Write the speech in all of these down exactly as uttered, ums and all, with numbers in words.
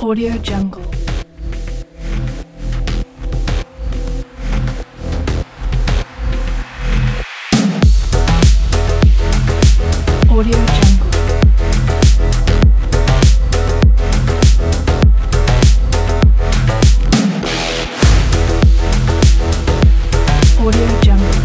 Audio Jungle. Audio Jungle. Audio Jungle.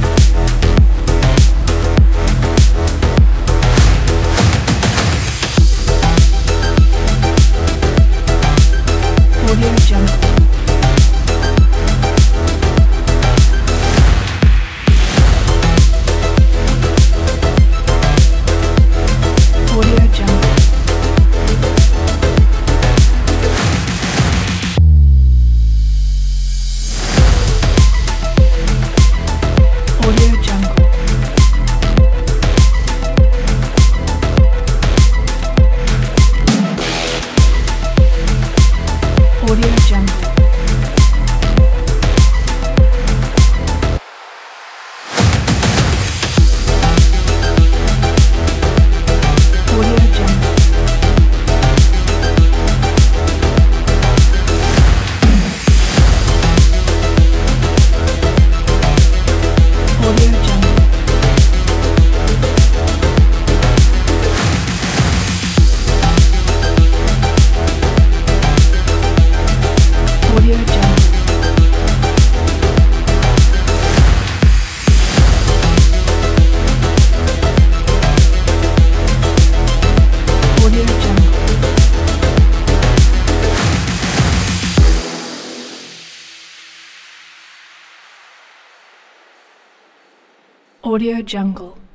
Audio Jungle. Audio Jungle. Audio Jungle. Audio Jungle. Audio Jungle. Audio Jungle. Audio Jungle. Audio Jungle. Audio Jungle.